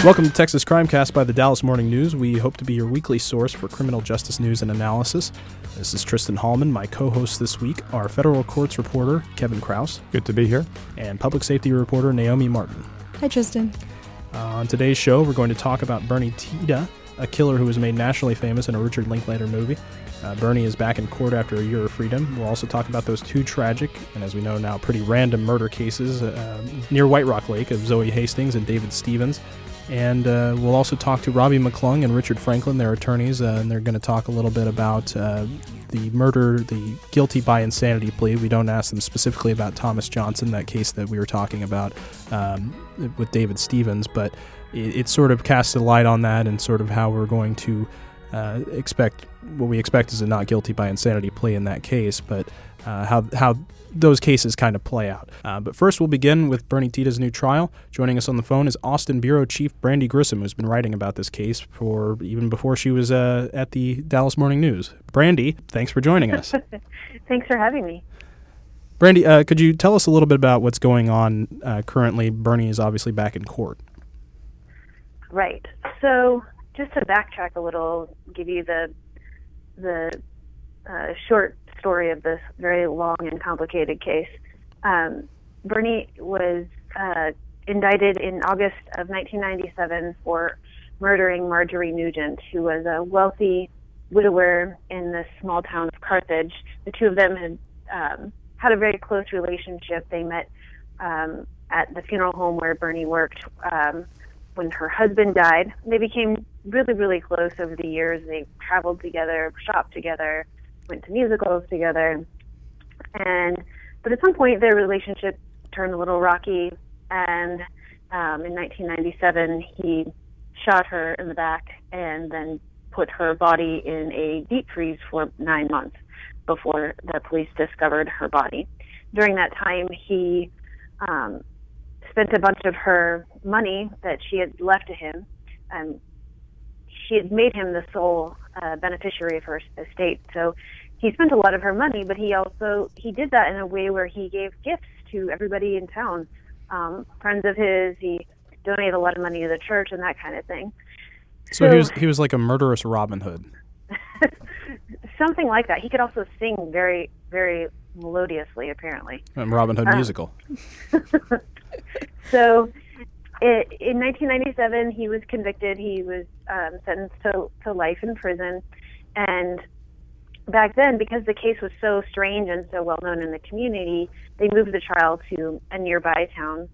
Welcome to Texas Crimecast by the Dallas Morning News. We hope to be your weekly source for criminal justice news and analysis. This is Tristan Hallman. My co-hosts this week are federal courts reporter Kevin Krause. Good to be here. And public safety reporter Naomi Martin. Hi, Tristan. On today's show, we're going to talk about Bernie Tiede, a killer who was made nationally famous in a Richard Linklater movie. Bernie is back in court after a year of freedom. We'll also talk about those two tragic, and as we know now, pretty random murder cases near White Rock Lake of Zoe Hastings and David Stevens. And we'll also talk to Robbie McClung and Richard Franklin, their attorneys, and they're going to talk a little bit about the murder, the guilty by insanity plea. We don't ask them specifically about Thomas Johnson, that case that we were talking about with David Stevens, but it sort of casts a light on that and sort of how we're going to what we expect is a not guilty by insanity plea in that case, but how those cases kind of play out. But first, we'll begin with Bernie Tiede's new trial. Joining us on the phone is Austin Bureau Chief Brandy Grissom, who's been writing about this case even before she was at the Dallas Morning News. Brandy, thanks for joining us. Thanks for having me. Brandy, could you tell us a little bit about what's going on currently? Bernie is obviously back in court. Right. So just to backtrack a little, give you the short story of this very long and complicated case. Bernie was indicted in August of 1997 for murdering Marjorie Nugent, who was a wealthy widower in the small town of Carthage. The two of them had a very close relationship. They met at the funeral home where Bernie worked when her husband died. They became really, really close over the years. They traveled together, shopped together, went to musicals together. But at some point, their relationship turned a little rocky, and in 1997, he shot her in the back and then put her body in a deep freeze for 9 months before the police discovered her body. During that time, he spent a bunch of her money that she had left to him, and she had made him the sole beneficiary of her estate. So he spent a lot of her money, but he did that in a way where he gave gifts to everybody in town, friends of his. He donated a lot of money to the church and that kind of thing. So he was like a murderous Robin Hood. Something like that. He could also sing very, very melodiously, apparently. Robin Hood musical. So in 1997, he was convicted. He was sentenced to life in prison. And back then, because the case was so strange and so well known in the community, they moved the trial to a nearby town.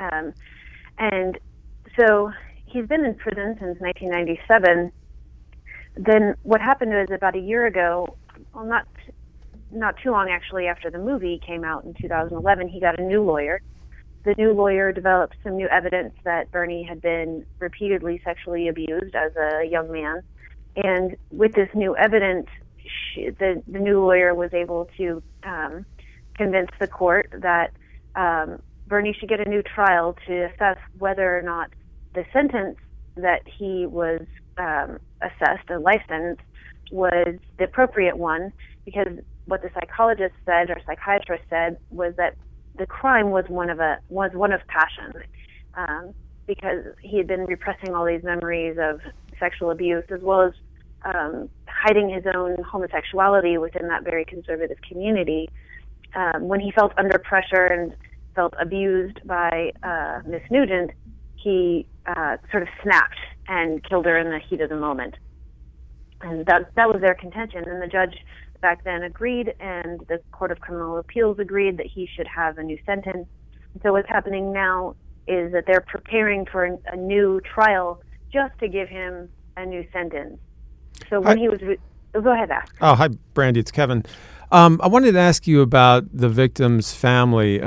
And so he's been in prison since 1997. Then what happened was about a year ago, well, not too long actually after the movie came out in 2011, he got a new lawyer. The new lawyer developed some new evidence that Bernie had been repeatedly sexually abused as a young man. And with this new evidence, the new lawyer was able to convince the court that Bernie should get a new trial to assess whether or not the sentence that he was assessed, a life sentence, was the appropriate one, because what the psychologist said or psychiatrist said was that the crime was one of passion, because he had been repressing all these memories of sexual abuse, as well as hiding his own homosexuality within that very conservative community. When he felt under pressure and felt abused by Miss Nugent, he sort of snapped and killed her in the heat of the moment. And that was their contention. And the judge back then agreed, and the Court of Criminal Appeals agreed that he should have a new sentence. And so what's happening now is that they're preparing for a new trial just to give him a new sentence. So when he was... go ahead, ask. Oh, hi, Brandy. It's Kevin. I wanted to ask you about the victim's family.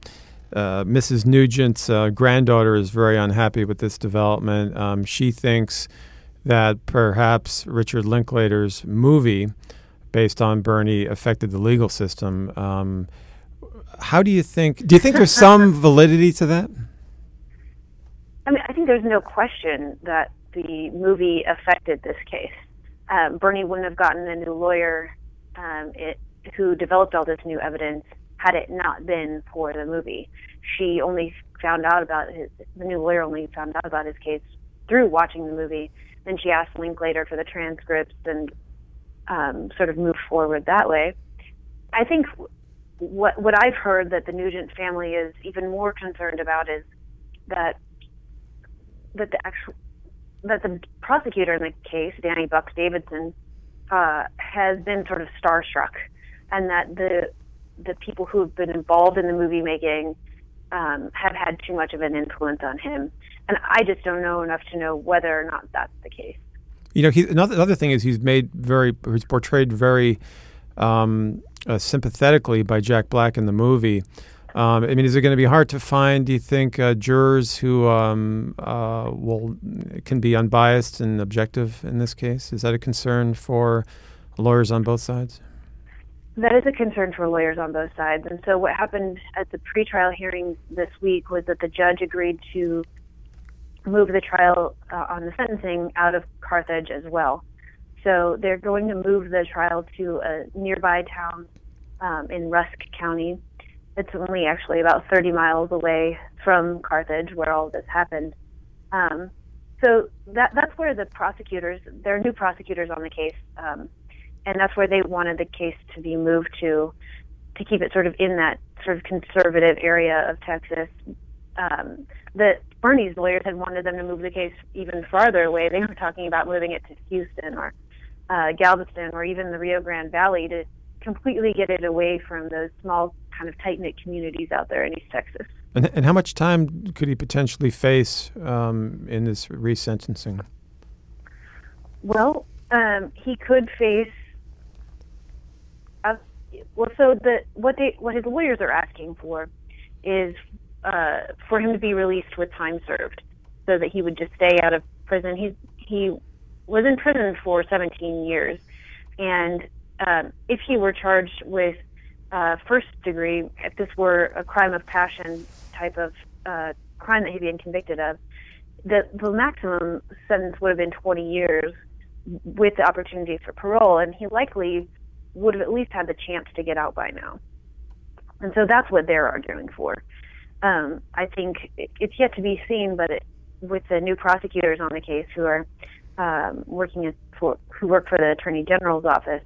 Mrs. Nugent's granddaughter is very unhappy with this development. She thinks that perhaps Richard Linklater's movie based on Bernie affected the legal system. How do you think there's some validity to that? I mean, I think there's no question that the movie affected this case. Bernie wouldn't have gotten a new lawyer who developed all this new evidence had it not been for the movie. The new lawyer only found out about his case through watching the movie. Then she asked Linklater for the transcripts and sort of moved forward that way. I think what I've heard that the Nugent family is even more concerned about is that the prosecutor in the case, Danny Buck Davidson, has been sort of starstruck, and that the people who have been involved in the movie making have had too much of an influence on him. And I just don't know enough to know whether or not that's the case. You know, another thing is he's portrayed very sympathetically by Jack Black in the movie. I mean, is it going to be hard to find, do you think, jurors who can be unbiased and objective in this case? Is that a concern for lawyers on both sides? That is a concern for lawyers on both sides. And so what happened at the pretrial hearing this week was that the judge agreed to move the trial on the sentencing out of Carthage as well. So they're going to move the trial to a nearby town in Rusk County. It's only actually about 30 miles away from Carthage, where all this happened. So that's where the prosecutors, there are new prosecutors on the case, and that's where they wanted the case to be moved to keep it sort of in that sort of conservative area of Texas. Bernie's lawyers had wanted them to move the case even farther away. They were talking about moving it to Houston or Galveston or even the Rio Grande Valley to completely get it away from those small kind of tight-knit communities out there in East Texas. And how much time could he potentially face in this resentencing? Well, he could face. What his lawyers are asking for is for him to be released with time served, so that he would just stay out of prison. He was in prison for 17 years, and if he were charged with first degree, if this were a crime of passion type of crime that he'd been convicted of, the maximum sentence would have been 20 years with the opportunity for parole, and he likely would have at least had the chance to get out by now. And so that's what they're arguing for. I think it's yet to be seen, but with the new prosecutors on the case who are who work for the Attorney General's office,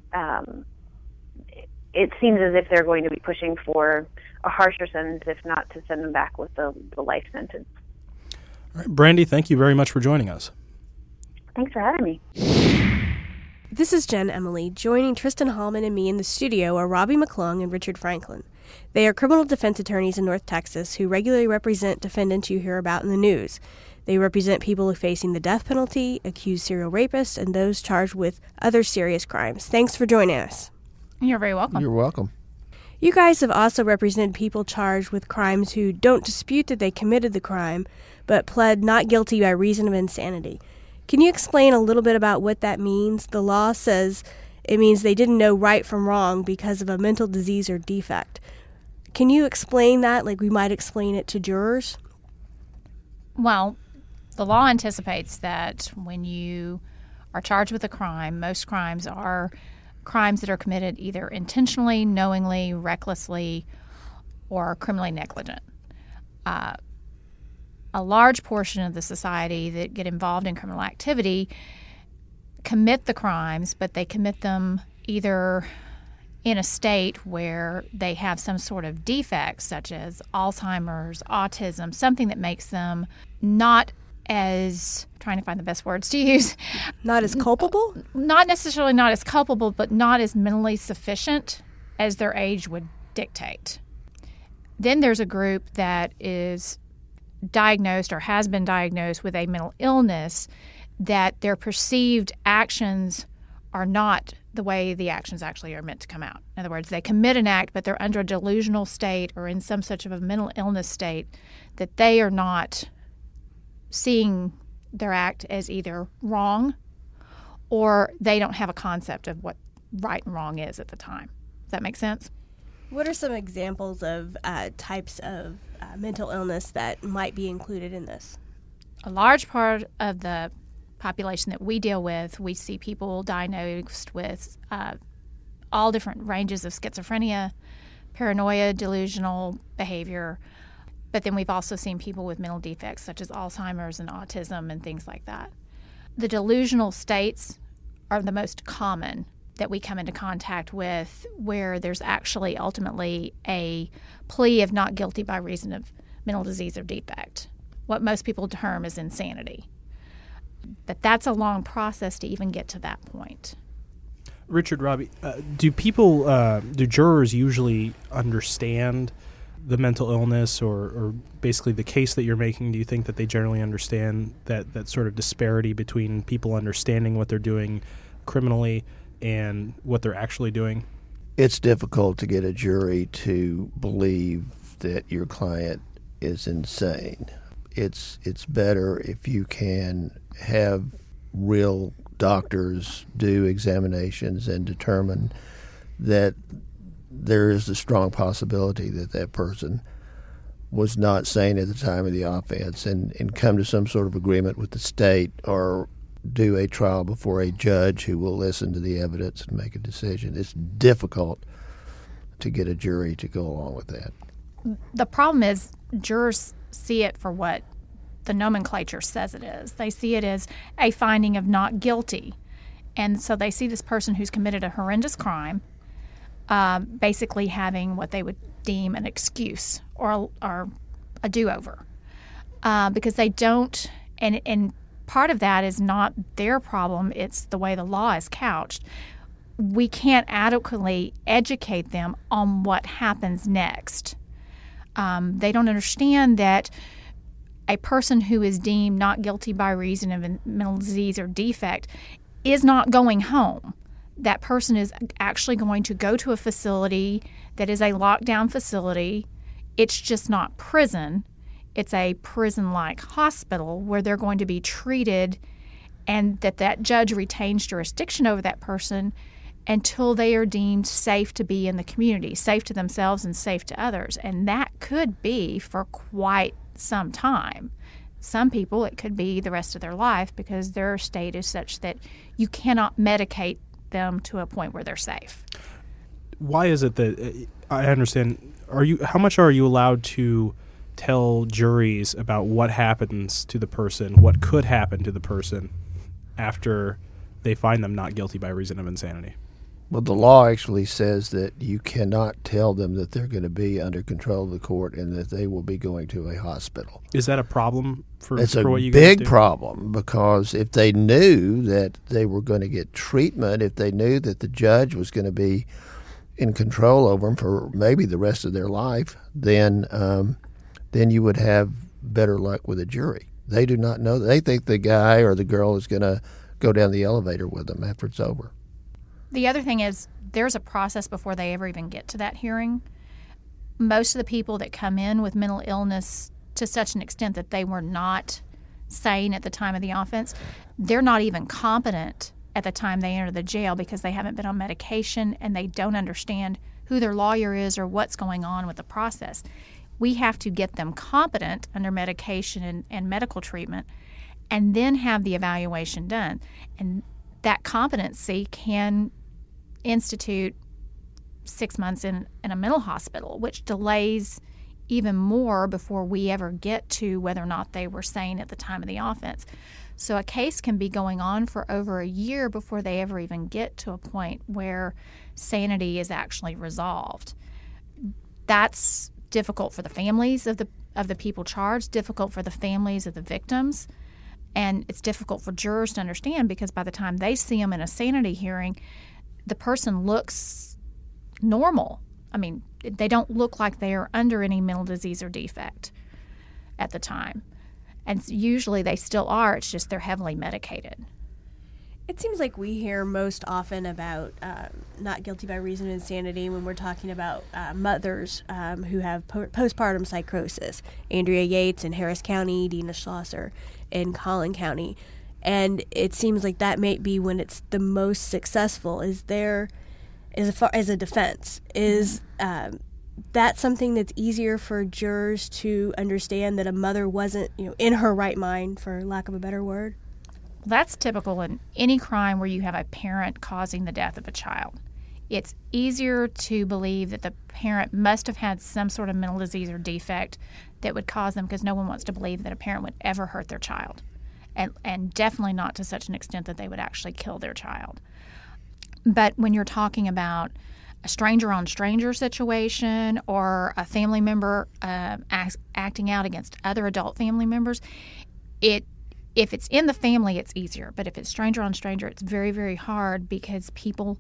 it seems as if they're going to be pushing for a harsher sentence, if not to send them back with the life sentence. All right, Brandy, thank you very much for joining us. Thanks for having me. This is Jen Emily. Joining Tristan Hallman and me in the studio are Robbie McClung and Richard Franklin. They are criminal defense attorneys in North Texas who regularly represent defendants you hear about in the news. They represent people facing the death penalty, accused serial rapists, and those charged with other serious crimes. Thanks for joining us. You're very welcome. You're welcome. You guys have also represented people charged with crimes who don't dispute that they committed the crime, but pled not guilty by reason of insanity. Can you explain a little bit about what that means? The law says it means they didn't know right from wrong because of a mental disease or defect. Can you explain that like we might explain it to jurors? Well, the law anticipates that when you are charged with a crime, most crimes are crimes that are committed either intentionally, knowingly, recklessly, or criminally negligent. A large portion of the society that get involved in criminal activity commit the crimes, but they commit them either in a state where they have some sort of defect, such as Alzheimer's, autism, something that makes them not as, trying to find the best words to use. Not as culpable? Not necessarily not as culpable, but not as mentally sufficient as their age would dictate. Then there's a group that is diagnosed or has been diagnosed with a mental illness that their perceived actions are not the way the actions actually are meant to come out. In other words, they commit an act, but they're under a delusional state or in some such of a mental illness state that they are not seeing their act as either wrong or they don't have a concept of what right and wrong is at the time. Does that make sense? What are some examples of types of mental illness that might be included in this? A large part of the population that we deal with, we see people diagnosed with all different ranges of schizophrenia, paranoia, delusional behavior. But then we've also seen people with mental defects such as Alzheimer's and autism and things like that. The delusional states are the most common that we come into contact with, where there's actually ultimately a plea of not guilty by reason of mental disease or defect, what most people term as insanity. But that's a long process to even get to that point. Richard, Robbie, do jurors usually understand the mental illness or basically the case that you're making? Do you think that they generally understand that sort of disparity between people understanding what they're doing criminally and what they're actually doing? It's difficult to get a jury to believe that your client is insane. It's better if you can have real doctors do examinations and determine that there is a strong possibility that that person was not sane at the time of the offense, and come to some sort of agreement with the state, or do a trial before a judge who will listen to the evidence and make a decision. It's difficult to get a jury to go along with that. The problem is jurors see it for what the nomenclature says it is. They see it as a finding of not guilty. And so they see this person who's committed a horrendous crime basically having what they would deem an excuse or a do-over. Because they don't, and part of that is not their problem, it's the way the law is couched. We can't adequately educate them on what happens next. They don't understand that a person who is deemed not guilty by reason of a mental disease or defect is not going home. That person is actually going to go to a facility that is a lockdown facility. It's just not prison. It's a prison-like hospital where they're going to be treated, and that judge retains jurisdiction over that person until they are deemed safe to be in the community, safe to themselves and safe to others. And that could be for quite some time. Some people, it could be the rest of their life, because their state is such that you cannot medicate them to a point where they're safe. Why is it that, I understand, how much are you allowed to tell juries about what happens to the person, what could happen to the person after they find them not guilty by reason of insanity? Well, the law actually says that you cannot tell them that they're going to be under control of the court and that they will be going to a hospital. Is that a problem for what you guys do? It's a big problem, because if they knew that they were going to get treatment, if they knew that the judge was going to be in control over them for maybe the rest of their life, then you would have better luck with a jury. They do not know. They think the guy or the girl is going to go down the elevator with them after it's over. The other thing is there's a process before they ever even get to that hearing. Most of the people that come in with mental illness to such an extent that they were not sane at the time of the offense, they're not even competent at the time they enter the jail, because they haven't been on medication and they don't understand who their lawyer is or what's going on with the process. We have to get them competent under medication and medical treatment, and then have the evaluation done. And that competency can institute 6 months in a mental hospital, which delays even more before we ever get to whether or not they were sane at the time of the offense. So a case can be going on for over a year before they ever even get to a point where sanity is actually resolved. That's difficult for the families of the people charged, difficult for the families of the victims, and it's difficult for jurors to understand, because by the time they see them in a sanity hearing, the person looks normal. I mean, they don't look like they are under any mental disease or defect at the time. And usually they still are, it's just they're heavily medicated. It seems like we hear most often about not guilty by reason of insanity when we're talking about mothers who have postpartum psychosis. Andrea Yates in Harris County, Dina Schlosser in Collin County. And it seems like that may be when it's the most successful. As a defense, is that something that's easier for jurors to understand, that a mother wasn't, in her right mind, for lack of a better word? That's typical in any crime where you have a parent causing the death of a child. it's easier to believe that the parent must have had some sort of mental disease or defect that would cause them, because no one wants to believe that a parent would ever hurt their child, and definitely not to such an extent that they would actually kill their child. But when you're talking about a stranger-on-stranger situation or a family member acting out against other adult family members, if it's in the family, it's easier. But if it's stranger-on-stranger, it's very, very hard, because people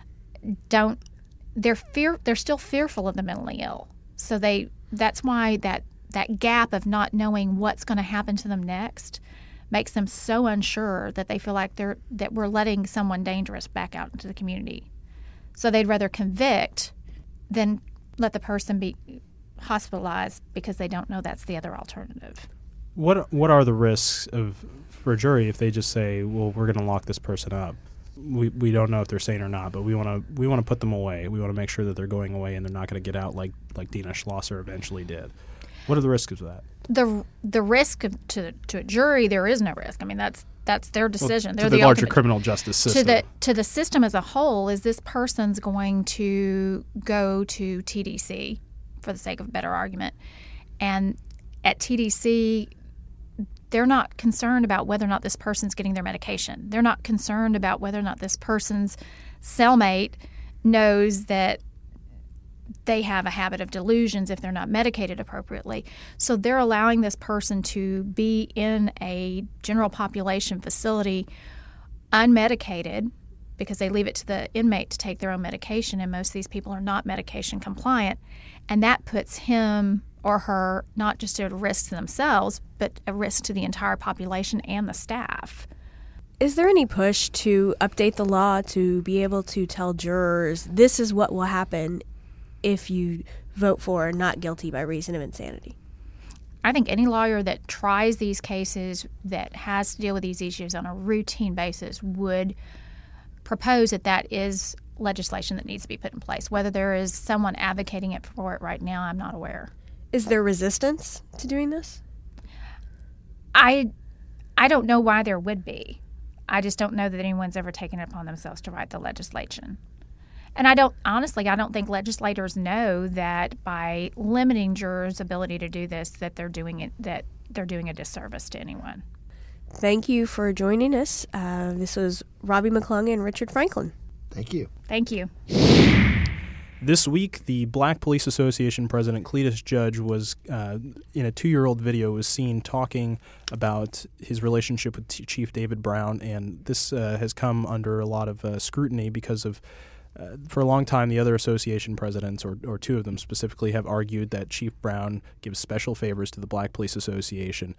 they're still fearful of the mentally ill. So that's why that gap of not knowing what's going to happen to them next makes them so unsure that they feel like that we're letting someone dangerous back out into the community. So they'd rather convict than let the person be hospitalized, because they don't know that's the other alternative. What are the risks for a jury if they just say, well, we're going to lock this person up? We don't know if they're sane or not, but we want to put them away. We want to make sure that they're going away and they're not going to get out like Dina Schlosser eventually did. What are the risks of that? The risk to a jury, there is no risk. I mean, that's their decision. Well, they're the larger ultimate, criminal justice system. To the system as a whole, is this person's going to go to TDC, for the sake of a better argument, and at TDC, they're not concerned about whether or not this person's getting their medication. They're not concerned about whether or not this person's cellmate knows that they have a habit of delusions if they're not medicated appropriately. So they're allowing this person to be in a general population facility unmedicated, because they leave it to the inmate to take their own medication, and most of these people are not medication compliant. And that puts him or her not just at a risk to themselves, but a risk to the entire population and the staff. Is there any push to update the law to be able to tell jurors this is what will happen if you vote for not guilty by reason of insanity? I think any lawyer that tries these cases, that has to deal with these issues on a routine basis, would propose that is legislation that needs to be put in place. Whether there is someone advocating for it right now, I'm not aware. Is there resistance to doing this? I don't know why there would be. I just don't know that anyone's ever taken it upon themselves to write the legislation. And I don't think legislators know that by limiting jurors' ability to do this, that they're doing a disservice to anyone. Thank you for joining us. This was Robbie McClung and Richard Franklin. Thank you. Thank you. This week, the Black Police Association president, Cletus Judge, was in a 2-year-old video, was seen talking about his relationship with Chief David Brown, and this has come under a lot of scrutiny because of, for a long time, the other association presidents, or two of them specifically, have argued that Chief Brown gives special favors to the Black Police Association,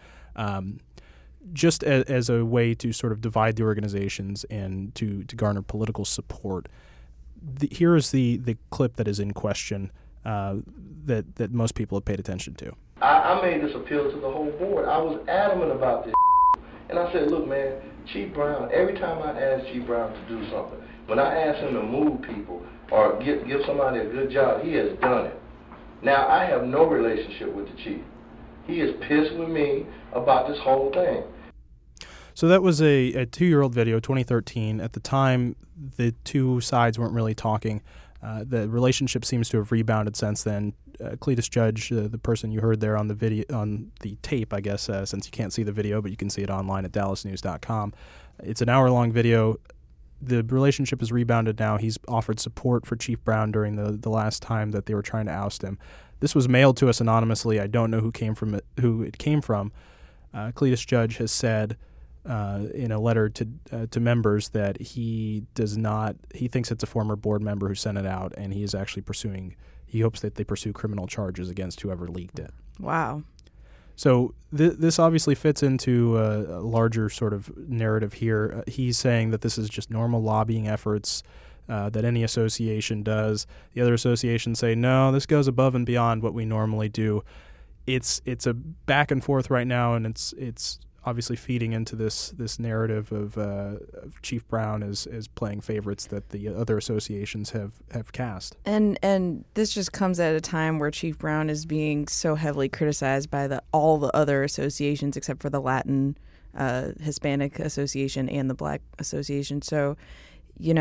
just as a way to sort of divide the organizations and to garner political support. Here is the clip that is in question that most people have paid attention to. I made this appeal to the whole board. I was adamant about this, and I said, look, man, Chief Brown, every time I ask Chief Brown to do something, when I ask him to move people or give somebody a good job, he has done it. Now, I have no relationship with the chief. He is pissed with me about this whole thing. So that was a 2-year-old video, 2013. At the time, the two sides weren't really talking. The relationship seems to have rebounded since then. Cletus Judge, the person you heard there on the video, on the tape, I guess, since you can't see the video, but you can see it online at dallasnews.com. It's an hour-long video. The relationship has rebounded now. He's offered support for Chief Brown during the last time that they were trying to oust him. This was mailed to us anonymously. I don't know who it came from. Cletus Judge has said in a letter to members that he thinks it's a former board member who sent it out, and he is actually he hopes that they pursue criminal charges against whoever leaked it. Wow. So this obviously fits into a larger sort of narrative here. He's saying that this is just normal lobbying efforts that any association does. The other associations say, no, this goes above and beyond what we normally do. It's a back and forth right now, and it's obviously feeding into this narrative of Chief Brown as playing favorites that the other associations have cast. And this just comes at a time where Chief Brown is being so heavily criticized by all the other associations except for the Latin Hispanic Association and the Black Association. So,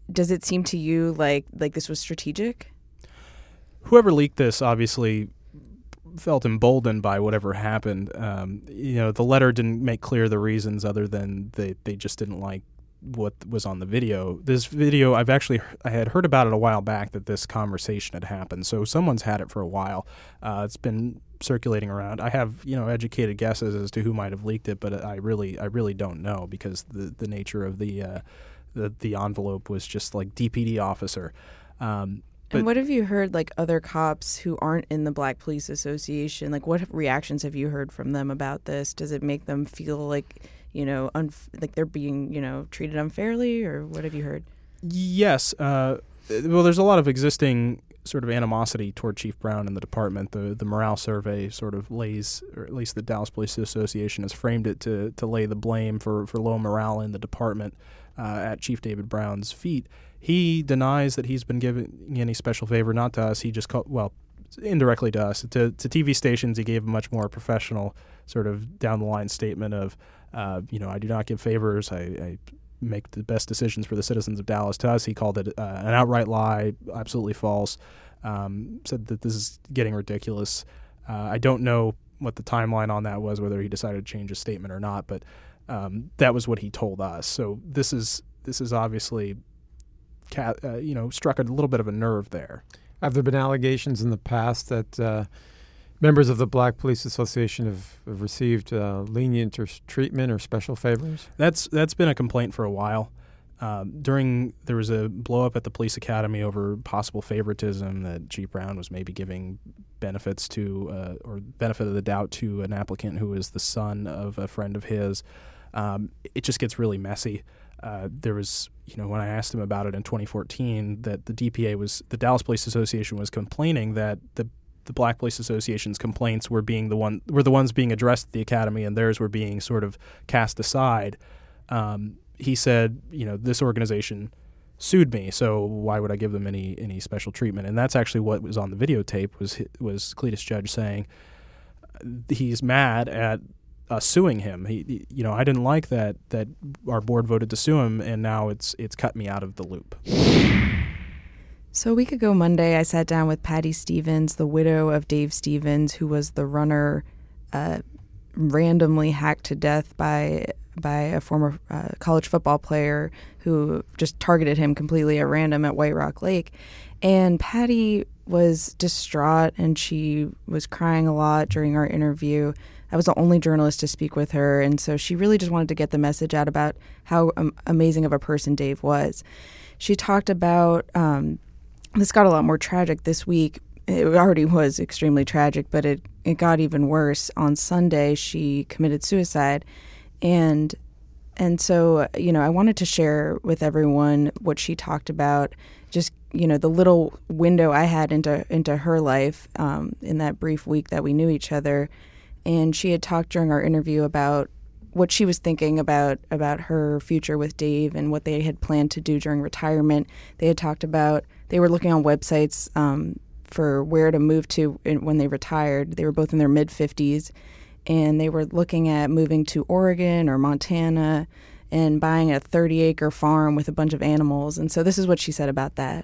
does it seem to you like this was strategic? Whoever leaked this obviously felt emboldened by whatever happened. The letter didn't make clear the reasons other than they just didn't like what was on the video. This video, I had heard about it a while back that this conversation had happened. So someone's had it for a while. It's been circulating around. I have, educated guesses as to who might have leaked it, but I really don't know because the nature of the envelope was just like DPD officer. And what have you heard, like other cops who aren't in the Black Police Association? Like, what reactions have you heard from them about this? Does it make them feel like, like they're being, treated unfairly, or what have you heard? Yes. Well, there's a lot of existing sort of animosity toward Chief Brown in the department. The morale survey sort of lays, or at least the Dallas Police Association has framed it to lay the blame for low morale in the department at Chief David Brown's feet. He denies that he's been giving any special favor, not to us. He just indirectly to us. To TV stations, he gave a much more professional sort of down-the-line statement of, I do not give favors. I make the best decisions for the citizens of Dallas. To us, he called it an outright lie, absolutely false, said that this is getting ridiculous. I don't know what the timeline on that was, whether he decided to change his statement or not, but that was what he told us. So this is obviously struck a little bit of a nerve there. Have there been allegations in the past that members of the Black Police Association have received lenient treatment or special favors? That's been a complaint for a while. There was a blow-up at the police academy over possible favoritism that Chief Brown was maybe giving benefits to or benefit of the doubt to an applicant who is the son of a friend of his. It just gets really messy. There was, when I asked him about it in 2014, that the Dallas Police Association was complaining that the Black Police Association's complaints were the ones being addressed at the academy, and theirs were being sort of cast aside. He said, this organization sued me, so why would I give them any special treatment? And that's actually what was on the videotape was Cletus Judge saying he's mad at us suing him. I didn't like that our board voted to sue him, and now it's cut me out of the loop. So a week ago Monday, I sat down with Patty Stevens, the widow of Dave Stevens, who was the runner randomly hacked to death by a former college football player who just targeted him completely at random at White Rock Lake. And Patty was distraught, and she was crying a lot during our interview. I was the only journalist to speak with her, and so she really just wanted to get the message out about how amazing of a person Dave was. She talked about this got a lot more tragic this week. It already was extremely tragic, but it got even worse. On Sunday, she committed suicide, and so, I wanted to share with everyone what she talked about, just, the little window I had into her life in that brief week that we knew each other. And she had talked during our interview about what she was thinking about her future with Dave and what they had planned to do during retirement. They had talked about, they were looking on websites for where to move to when they retired. They were both in their mid-50s, and they were looking at moving to Oregon or Montana and buying a 30-acre farm with a bunch of animals. And so this is what she said about that.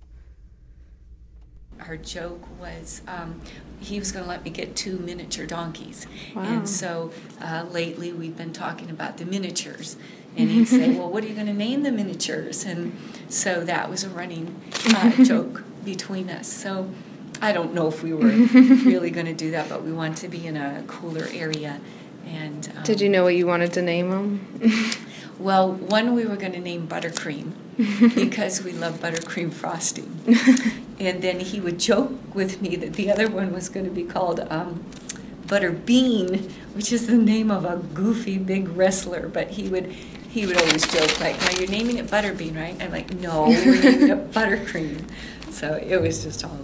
Her joke was he was going to let me get 2 miniature donkeys. Wow. And so lately we've been talking about the miniatures. And he'd say, well, what are you going to name the miniatures? And so that was a running joke between us. So I don't know if we were really going to do that, but we wanted to be in a cooler area. And did you know what you wanted to name them? Well, one we were going to name Buttercream because we love buttercream frosting. And then he would joke with me that the other one was going to be called Butterbean, which is the name of a goofy big wrestler. But he would always joke, like, now you're naming it Butterbean, right? I'm like, no, we're naming it Buttercream. So it was just all...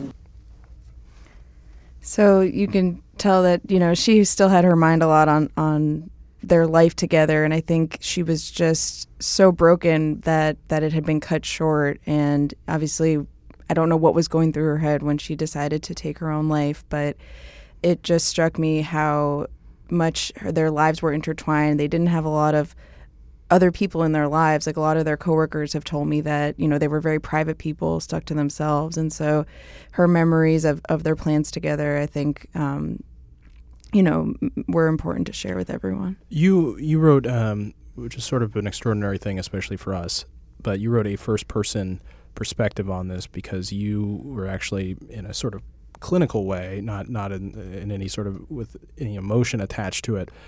So you can tell that, she still had her mind a lot on their life together, and I think she was just so broken that it had been cut short. And obviously, I don't know what was going through her head when she decided to take her own life, but it just struck me how much their lives were intertwined. They didn't have a lot of other people in their lives. Like a lot of their coworkers have told me that, you know, they were very private people, stuck to themselves. And so her memories of their plans together, I think, you know, were important to share with everyone. You wrote, which is sort of an extraordinary thing, especially for us, but you wrote a first-person perspective on this because you were actually in a sort of clinical way, not in any sort of with any emotion attached to it,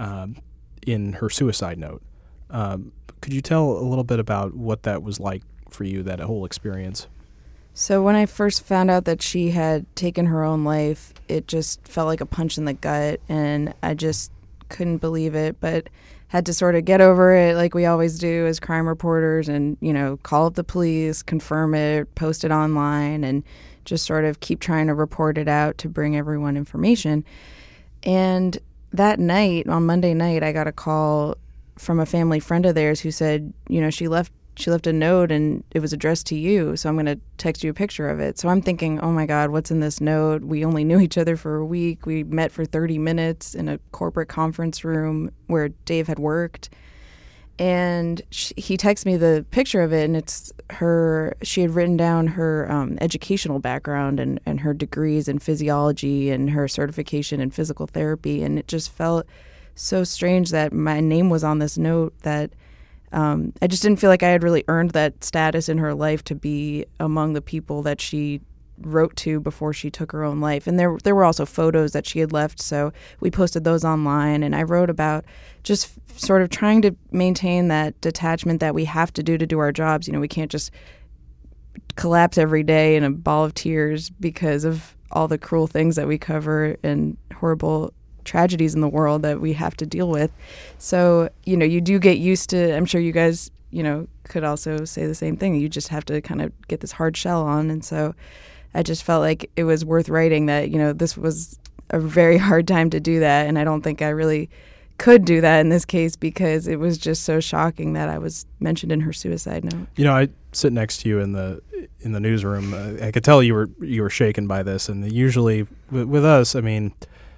in her suicide note. Could you tell a little bit about what that was like for you, that whole experience? So when I first found out that she had taken her own life, it just felt like a punch in the gut, and I just couldn't believe it, but had to sort of get over it like we always do as crime reporters and, you know, call up the police, confirm it, post it online, and just sort of keep trying to report it out to bring everyone information. And that night, on Monday night, I got a call from a family friend of theirs who said, you know, she left a note and it was addressed to you, so I'm going to text you a picture of it. So I'm thinking, oh my God, what's in this note? We only knew each other for a week. We met for 30 minutes in a corporate conference room where Dave had worked. And he texted me the picture of it, and it's her. She had written down her educational background and her degrees in physiology and her certification in physical therapy. And it just felt so strange that my name was on this note, that I just didn't feel like I had really earned that status in her life to be among the people that she wrote to before she took her own life. And there were also photos that she had left, so we posted those online. And I wrote about just sort of trying to maintain that detachment that we have to do our jobs. You know, we can't just collapse every day in a ball of tears because of all the cruel things that we cover and horrible tragedies in the world that we have to deal with. So, you know, you do get used to, I'm sure you guys, you know, could also say the same thing. You just have to kind of get this hard shell on. And so I just felt like it was worth writing that, you know, this was a very hard time to do that. And I don't think I really could do that in this case because it was just so shocking that I was mentioned in her suicide note. You know, I sit next to you in the newsroom. I could tell you were shaken by this. And usually with us, I mean,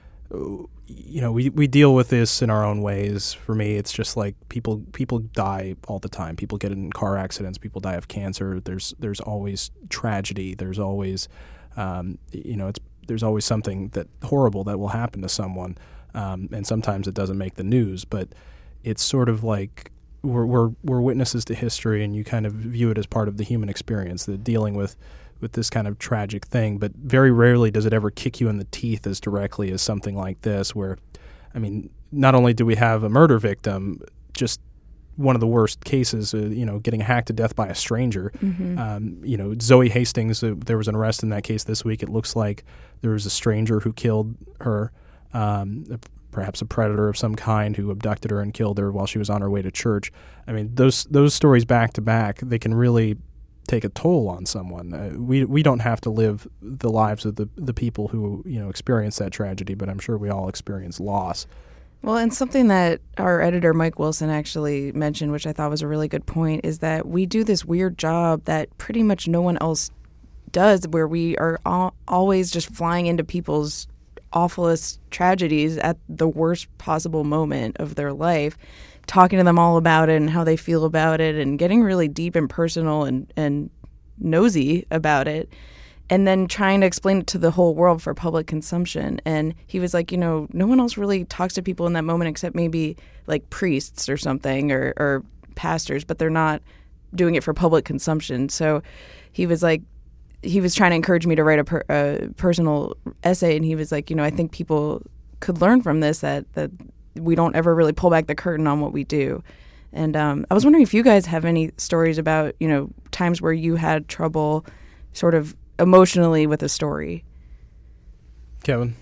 you know, we deal with this in our own ways. For me, it's just like people die all the time. People get in car accidents. People die of cancer. There's always tragedy. There's always, you know, there's always something that horrible that will happen to someone. And sometimes it doesn't make the news, but it's sort of like we're witnesses to history, and you kind of view it as part of the human experience, the dealing with this kind of tragic thing. But very rarely does it ever kick you in the teeth as directly as something like this, where, I mean, not only do we have a murder victim, just one of the worst cases, you know, getting hacked to death by a stranger. Mm-hmm. You know, Zoe Hastings, there was an arrest in that case this week. It looks like there was a stranger who killed her, perhaps a predator of some kind who abducted her and killed her while she was on her way to church. I mean, those stories back to back, they can really take a toll on someone. We don't have to live the lives of the people who, you know, experience that tragedy, but I'm sure we all experience loss. Well, and something that our editor, Mike Wilson, actually mentioned, which I thought was a really good point, is that we do this weird job that pretty much no one else does, where we are always just flying into people's awfulest tragedies at the worst possible moment of their life, talking to them all about it and how they feel about it, and getting really deep and personal and nosy about it, and then trying to explain it to the whole world for public consumption. And he was like, you know, no one else really talks to people in that moment except maybe like priests or something, or pastors, but they're not doing it for public consumption. So he was like, he was trying to encourage me to write a personal essay, and he was like, you know, I think people could learn from this that we don't ever really pull back the curtain on what we do. And I was wondering if you guys have any stories about, you know, times where you had trouble sort of emotionally with a story. Kevin?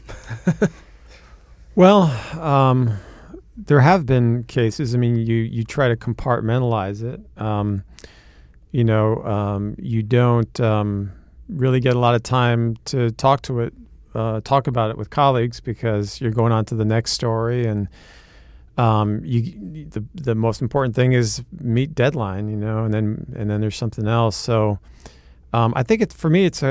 Well, there have been cases. I mean, you try to compartmentalize it. You know, you don't really get a lot of time to talk about it with colleagues because you're going on to the next story, and the most important thing is meet deadline, you know, and then there's something else. So I think for me it's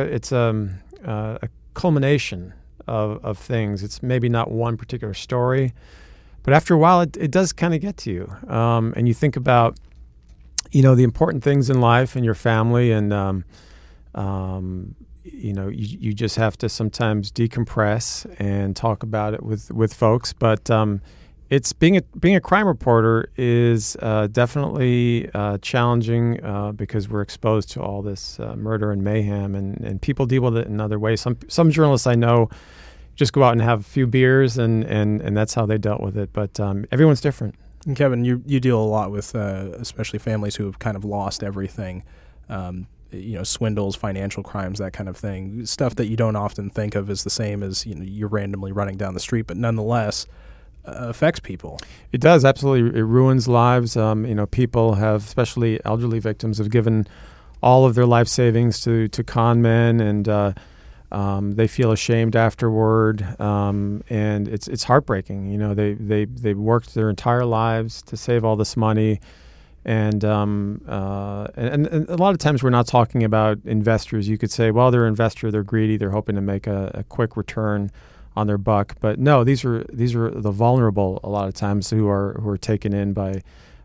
a culmination of things. It's maybe not one particular story, But after a while, it does kind of get to you. And you think about, the important things in life and your family, and, you just have to sometimes decompress and talk about it with folks. But it's being a crime reporter is definitely challenging because we're exposed to all this murder and mayhem, and people deal with it in other ways. Some journalists I know just go out and have a few beers, and that's how they dealt with it. But everyone's different. And Kevin, you deal a lot with especially families who have kind of lost everything, swindles, financial crimes, that kind of thing, stuff that you don't often think of as the same as you're randomly running down the street, but nonetheless affects people. It does, absolutely. It ruins lives. People have, especially elderly victims, have given all of their life savings to con men, and they feel ashamed afterward, and it's heartbreaking. They worked their entire lives to save all this money, and a lot of times we're not talking about investors. You could say, well, they're an investor, they're greedy, they're hoping to make a quick return on their buck. But no, these are the vulnerable a lot of times who are taken in by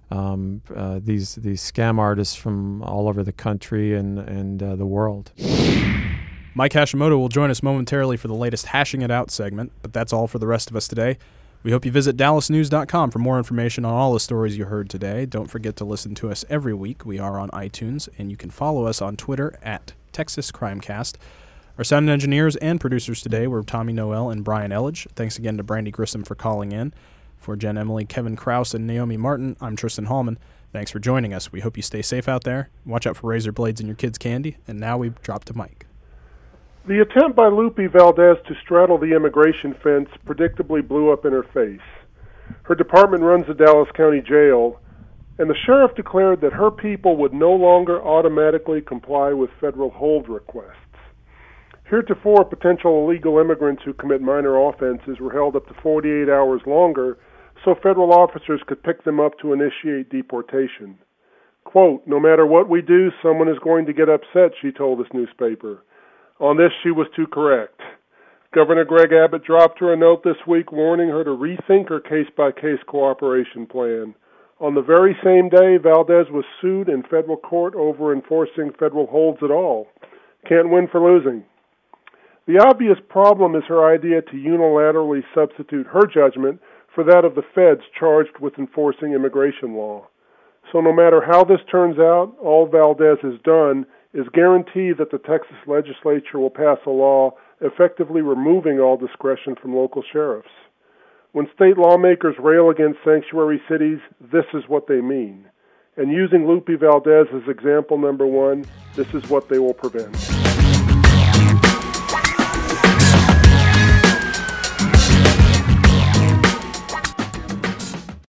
these scam artists from all over the country and the world. Mike Hashimoto will join us momentarily for the latest Hashing It Out segment, but that's all for the rest of us today. We hope you visit dallasnews.com for more information on all the stories you heard today. Don't forget to listen to us every week. We are on iTunes, and you can follow us on Twitter at Texas Crimecast. Our sound engineers and producers today were Tommy Noel and Brian Elledge. Thanks again to Brandy Grissom for calling in. For Jen Emily, Kevin Krause, and Naomi Martin, I'm Tristan Hallman. Thanks for joining us. We hope you stay safe out there. Watch out for razor blades in your kids' candy. And now we drop to Mike. The attempt by Lupe Valdez to straddle the immigration fence predictably blew up in her face. Her department runs the Dallas County Jail, and the sheriff declared that her people would no longer automatically comply with federal hold requests. Heretofore, potential illegal immigrants who commit minor offenses were held up to 48 hours longer so federal officers could pick them up to initiate deportation. Quote, "No matter what we do, someone is going to get upset," she told this newspaper. On this, she was too correct. Governor Greg Abbott dropped her a note this week warning her to rethink her case-by-case cooperation plan. On the very same day, Valdez was sued in federal court over enforcing federal holds at all. Can't win for losing. The obvious problem is her idea to unilaterally substitute her judgment for that of the feds charged with enforcing immigration law. So no matter how this turns out, all Valdez has done is guarantee that the Texas legislature will pass a law effectively removing all discretion from local sheriffs. When state lawmakers rail against sanctuary cities, this is what they mean. And using Lupe Valdez as example number one, this is what they will prevent.